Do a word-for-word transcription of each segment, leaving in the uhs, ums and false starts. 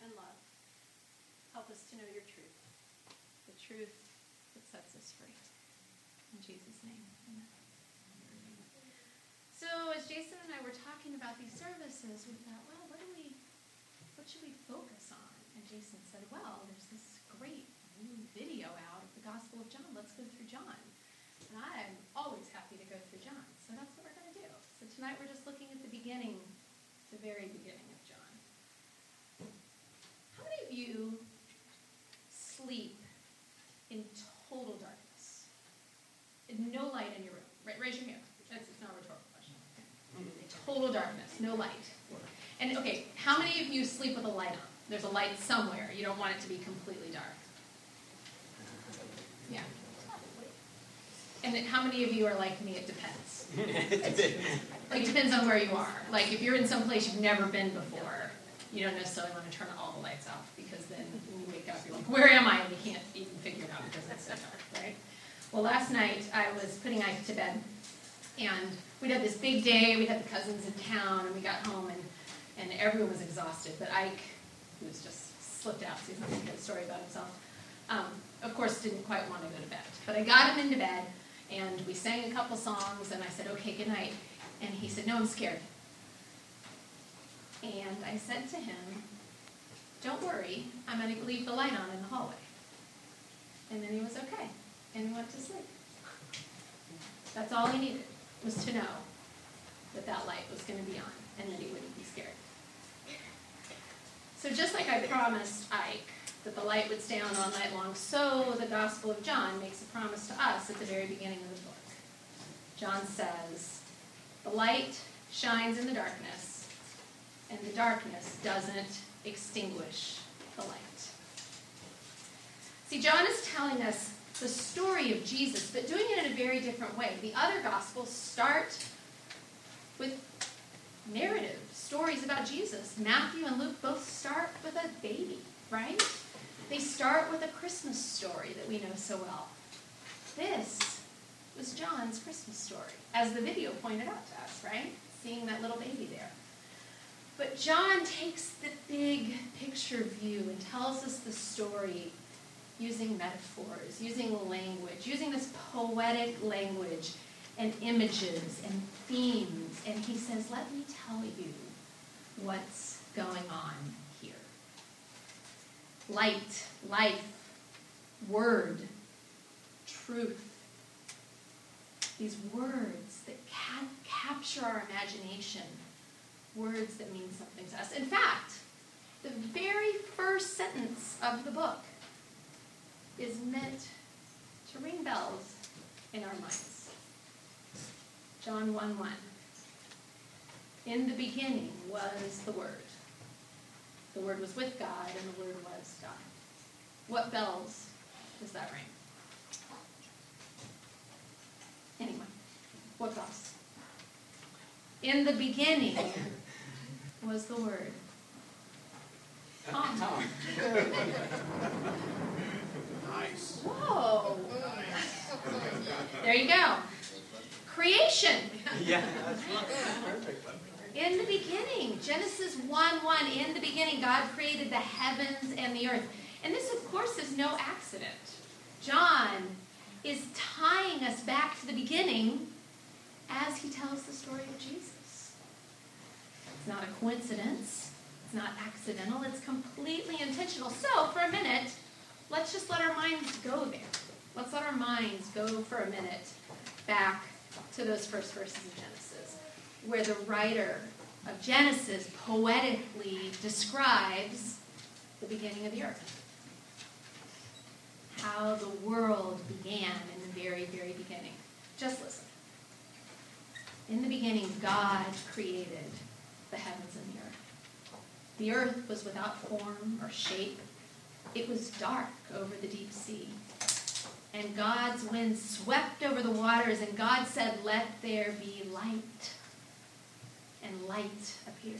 and love. Help us to know your truth, the truth that sets us free. In Jesus' name, amen. So as Jason and I were talking about these services, we thought, well, what do we, what should we focus on? And Jason said, well, there's this great new video out of the Gospel of John. Let's go through John. And I'm always happy to go through John, so that's what we're going to do. So tonight we're just looking at the beginning, the very beginning of John. How many of you sleep in total darkness? No light in your room. Right, raise your hand. That's, it's not a rhetorical question. Total darkness, no light. And okay, how many of you sleep with a light on? There's a light somewhere. You don't want it to be completely dark. Yeah. And then how many of you are like me? It depends. Like, it depends on where you are. Like, if you're in some place you've never been before, you don't necessarily want to turn all the lights off, because then when you wake up, you're like, where am I? And you can't even figure it out because it's so dark, right? Well, last night I was putting Ike to bed, and we'd had this big day. We had the cousins in town, and we got home, and, and everyone was exhausted. But Ike, who was just slipped out, so he's not going to get a story about himself, um, of course didn't quite want to go to bed. But I got him into bed, and we sang a couple songs, and I said, okay, good night. And he said, no, I'm scared. And I said to him, don't worry, I'm going to leave the light on in the hallway. And then he was okay, and he went to sleep. That's all he needed, was to know that that light was going to be on, and that he wouldn't be scared. So just like I promised Ike that the light would stay on all night long, so the Gospel of John makes a promise to us at the very beginning of the book. John says, the light shines in the darkness, and the darkness doesn't extinguish the light. See, John is telling us the story of Jesus, but doing it in a very different way. The other Gospels start with narrative stories about Jesus. Matthew and Luke both start with a baby, right? They start with a Christmas story that we know so well. This was John's Christmas story, as the video pointed out to us, right? Seeing that little baby there. But John takes the big picture view and tells us the story using metaphors, using language, using this poetic language and images and themes. And he says, let me tell you what's going on here. Light, life, word, truth. These words that ca- capture our imagination. Words that mean something to us. In fact, the very first sentence of the book is meant to ring bells in our minds. John one one. In the beginning was the Word. The Word was with God, and the Word was God. What bells does that ring? Anyway, what bells? In the beginning was the Word. Tom. Tom. Nice. Whoa. There you go. Creation. Yeah, that's perfect. In the beginning, Genesis one one, in the beginning, God created the heavens and the earth. And this, of course, is no accident. John is tying us back to the beginning as he tells the story of Jesus. It's not a coincidence. It's not accidental. It's completely intentional. So, for a minute, let's just let our minds go there. Let's let our minds go for a minute back to those first verses of Genesis, where the writer of Genesis poetically describes the beginning of the earth. How the world began in the very, very beginning. Just listen. In the beginning, God created the heavens and the earth. The earth was without form or shape. It was dark over the deep sea. And God's wind swept over the waters, and God said, let there be light. And light appeared.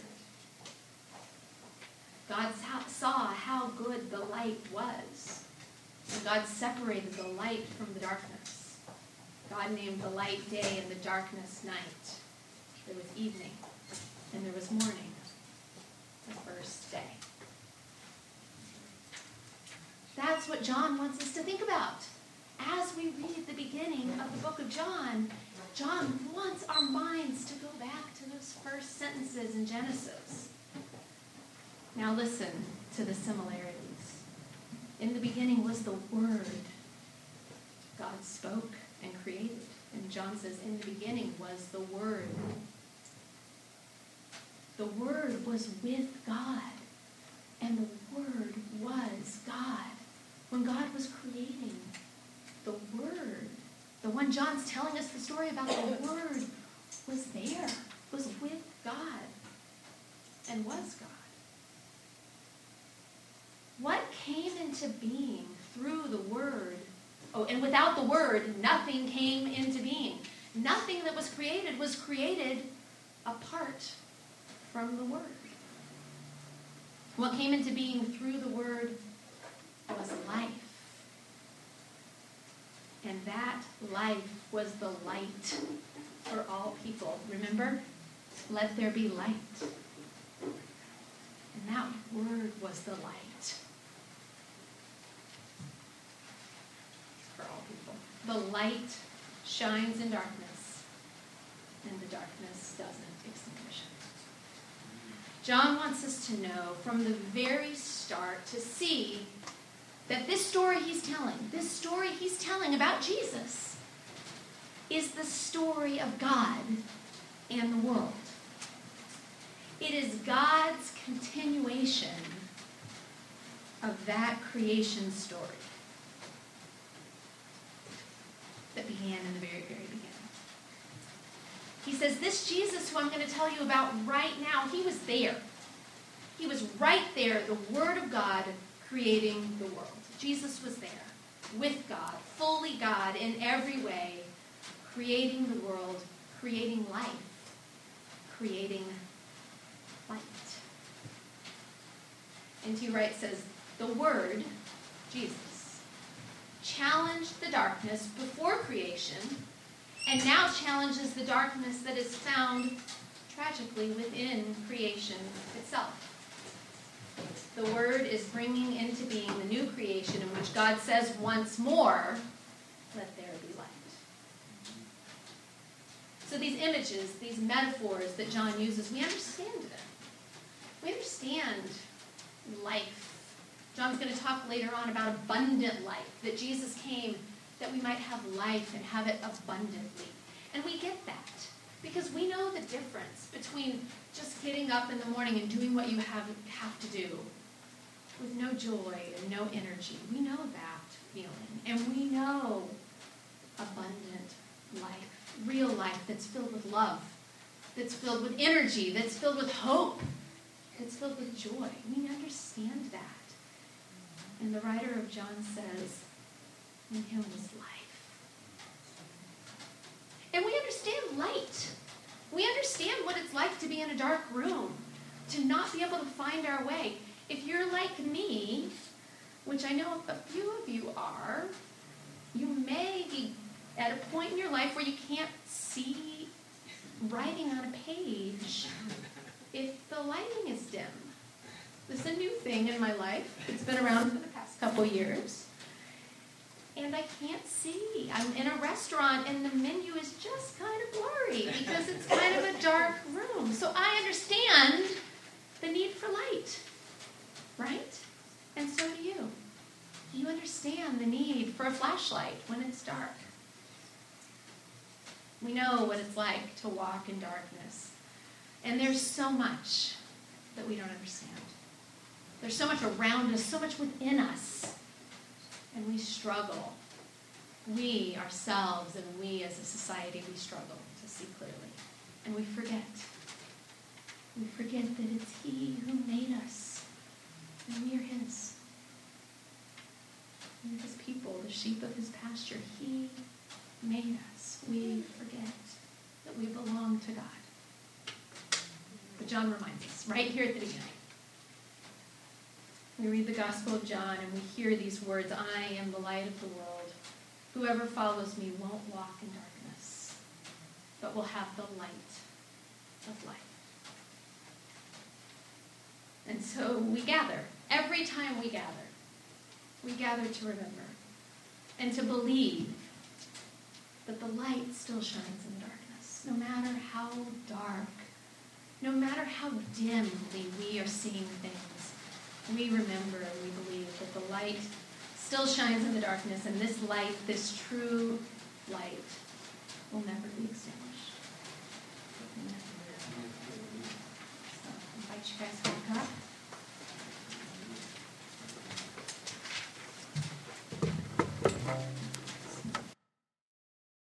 God saw how good the light was. And God separated the light from the darkness. God named the light day and the darkness night. There was evening, and there was morning, the first day. That's what John wants us to think about. As we read the beginning of the book of John, John wants our minds to go back to those first sentences in Genesis. Now listen to the similarities. In the beginning was the Word. God spoke and created. And John says, in the beginning was the Word. The Word was with God. And the Word was God. When God was creating, the Word, the one John's telling us the story about, the Word was there, was with God, and was God. What came into being through the Word? Oh, and without the Word, nothing came into being. Nothing that was created was created apart from the Word. What came into being through the Word was life. And that life was the light for all people. Remember? Let there be light. And that Word was the light for all people. The light shines in darkness, and the darkness doesn't extinguish it. John wants us to know from the very start, to see that this story he's telling, this story he's telling about Jesus, is the story of God and the world. It is God's continuation of that creation story that began in the very, very beginning. He says, this Jesus who I'm going to tell you about right now, he was there. He was right there, the Word of God creating the world. Jesus was there, with God, fully God in every way, creating the world, creating life, creating light. N T Wright says, the Word, Jesus, challenged the darkness before creation, and now challenges the darkness that is found tragically within creation itself. The Word is bringing into being the new creation in which God says once more, let there be light. So these images, these metaphors that John uses, we understand them. We understand life. John's going to talk later on about abundant life, that Jesus came that we might have life and have it abundantly. And we get that because we know the difference between just getting up in the morning and doing what you have, have to do with no joy and no energy. We know that feeling. And we know abundant life, real life that's filled with love, that's filled with energy, that's filled with hope, that's filled with joy. We understand that. And the writer of John says, in him was life. And we understand light. We understand what it's like to be in a dark room, to not be able to find our way. If you're like me, which I know a few of you are, you may be at a point in your life where you can't see writing on a page if the lighting is dim. This is a new thing in my life. It's been around for the past couple years. And I can't see. I'm in a restaurant and the menu is just kind of blurry because it's kind of a dark room. So I understand the need for light, right? And so do you. You understand the need for a flashlight when it's dark. We know what it's like to walk in darkness. And there's so much that we don't understand. There's so much around us, so much within us. And we struggle. We ourselves and we as a society, we struggle to see clearly. And we forget. We forget that it's He who made us. And we are His. We are His people, the sheep of His pasture. He made us. We forget that we belong to God. But John reminds us, right here at the beginning. We read the Gospel of John and we hear these words, I am the light of the world. Whoever follows me won't walk in darkness, but will have the light of life. And so we gather. Every time we gather, we gather to remember and to believe that the light still shines in the darkness, no matter how dark, no matter how dimly we are seeing things. We remember and we believe that the light still shines in the darkness, and this light, this true light, will never be extinguished. Amen. So I invite you guys to look up.